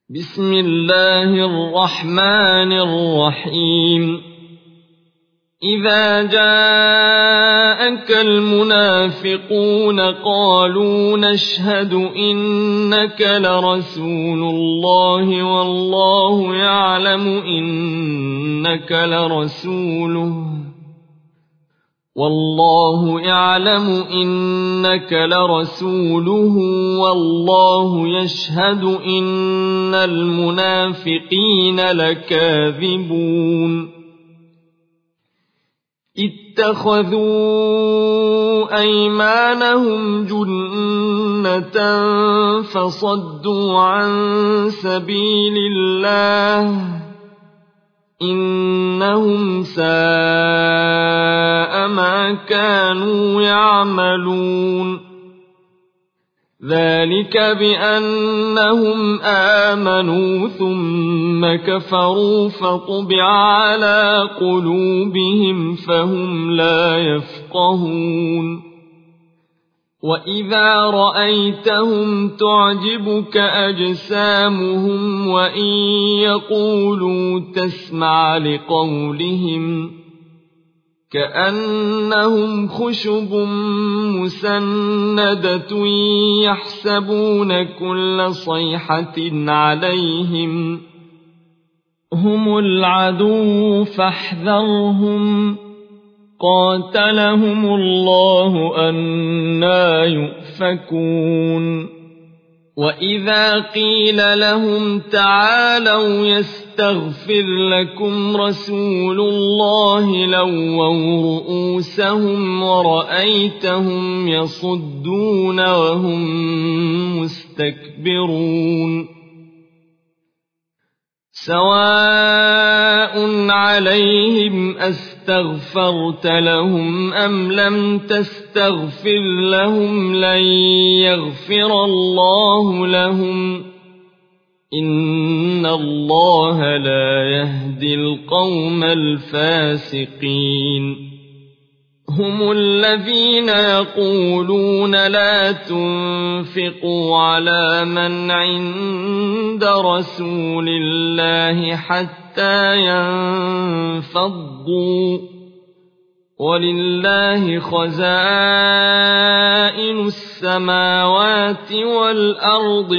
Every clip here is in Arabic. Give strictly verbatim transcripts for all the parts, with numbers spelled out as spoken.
بسم الله الرحمن الرحيم إذا جاءك المنافقون قالوا نشهد إنك لرسول الله والله يعلم إنك لرسوله والله يعلم إنك لرسوله والله يشهد إن المنافقين لكاذبون اتخذوا أيمانهم جنة فصدوا عن سبيل الله إنهم ساء ما كانوا يعملون ذلك بأنهم آمنوا ثم كفروا فطبع على قلوبهم فهم لا يفقهون وإذا رأيتهم تعجبك أجسامهم وإن يقولوا تسمع لقولهم كأنهم خشب مسندة يحسبون كل صيحة عليهم هم العدو فاحذرهم قاتلهم الله أنى يؤفكون وإذا قيل لهم تعالوا يستغفر لكم رسول الله لووا رؤوسهم ورأيتهم يصدون وهم مستكبرون سواء عليهم أستغفرت لهم أم لم تستغفر لهم لن يغفر الله لهم إن الله لا يهدي القوم الفاسقين هم الذين يقولون لا تنفقوا على من عند رسول الله حتى ينفضوا ولله خزائن السماوات والأرض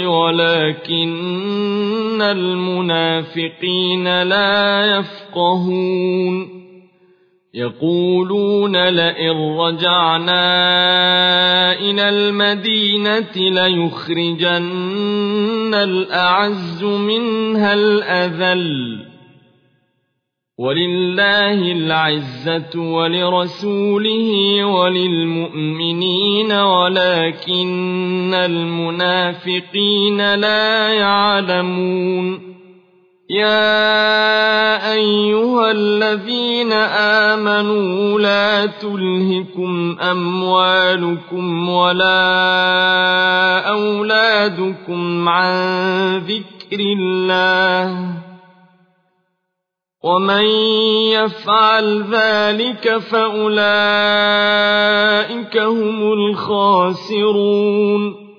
ولكن المنافقين لا يفقهون يقولون لئن رجعنا إلى المدينة ليخرجن الأعز منها الأذل ولله العزة ولرسوله وللمؤمنين ولكن المنافقين لا يعلمون يا أيها الذين آمنوا لا تلهكم أموالكم ولا أولادكم عن ذكر الله ومن يفعل ذلك فأولئك هم الخاسرون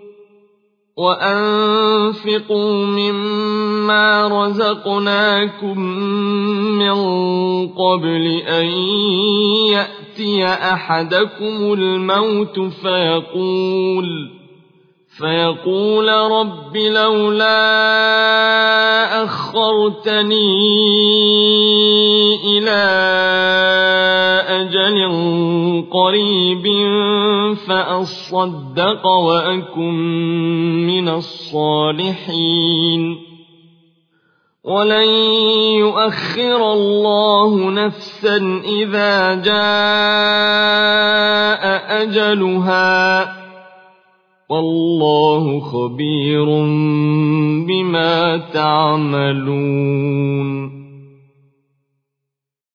وأنفقوا مما رزقناكم من قبل أن يأتي أحدكم الموت فيقول فيقول رب لولا أخرتني إلى أجل قريب فأصدق وأكن من الصالحين ولن يؤخر الله نفسا إذا جاء أجلها والله خبير بما تعملون